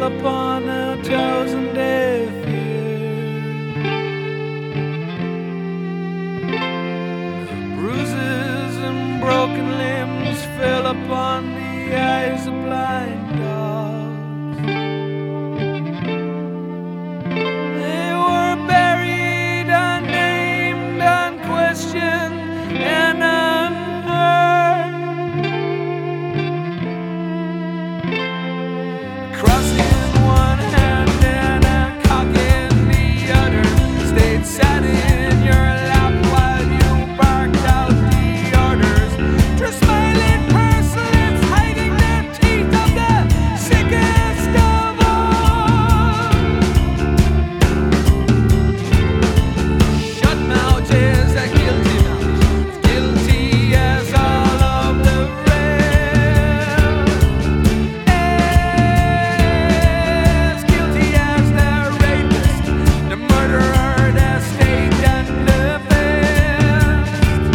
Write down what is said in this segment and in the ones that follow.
upon 1,000 deaf ears. Bruises and broken limbs fell upon the eyes of blind dogs. They were buried, unnamed, unquestioned, and unheard. Crossing in one hand and a cock in the other, stayed sat in your lap while you barked out the orders. Just smiling persons hiding their teeth of the sickest of all. Shut mouth is a guilty mouth, guilty as all of the rest. As guilty as the rapist, the murderer, the state, and the pest.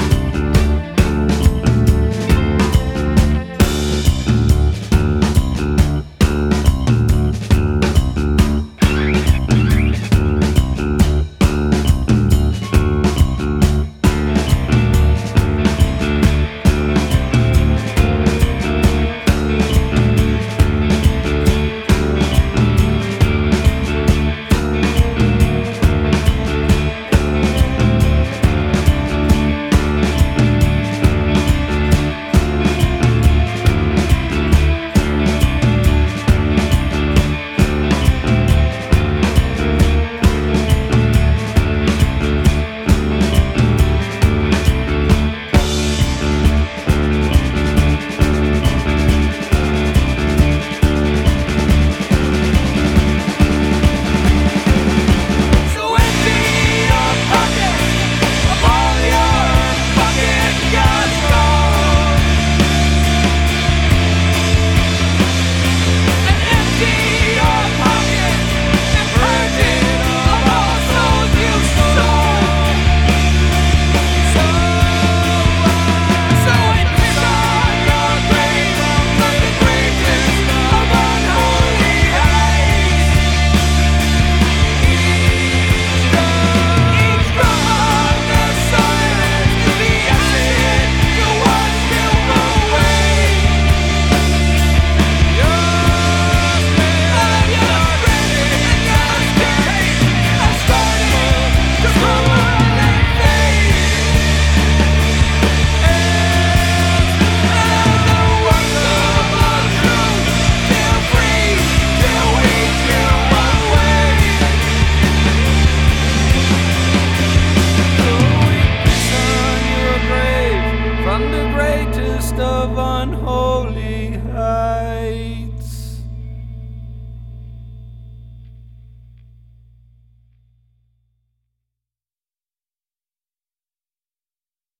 So empty your pockets of all your fucking God's gold, and empty your pockets and purge it of all souls you sold. So we piss on your grave from the greatest of unholy heights. Each drum on the silence to the acid to wash them away. Your spread and your state are starting to crumble and fade. And the works of all truth feel free till we feel one way. So we piss on your grave from the greatest of unholy heights.